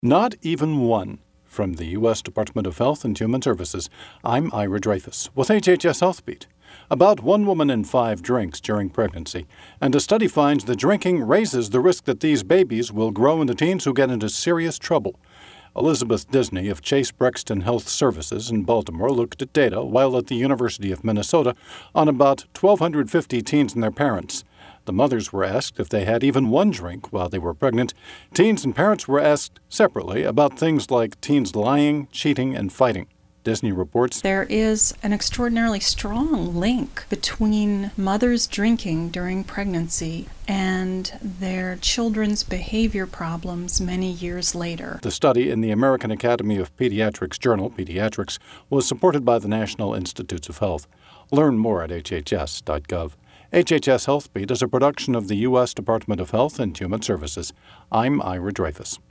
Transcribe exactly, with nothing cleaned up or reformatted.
Not even one. From the U S Department of Health and Human Services, I'm Ira Dreyfus with H H S Health Beat. About one woman in five drinks during pregnancy, and a study finds that drinking raises the risk that these babies will grow into teens who get into serious trouble. Elizabeth Disney of Chase Brexton Health Services in Baltimore looked at data while at the University of Minnesota on about one thousand two hundred fifty teens and their parents. The mothers were asked if they had even one drink while they were pregnant. Teens and parents were asked separately about things like teens lying, cheating, and fighting. Disney reports there is an extraordinarily strong link between mothers drinking during pregnancy and their children's behavior problems many years later. The study in the American Academy of Pediatrics journal, Pediatrics, was supported by the National Institutes of Health. Learn more at H H S dot gov. H H S Health Beat is a production of the U S Department of Health and Human Services. I'm Ira Dreyfus.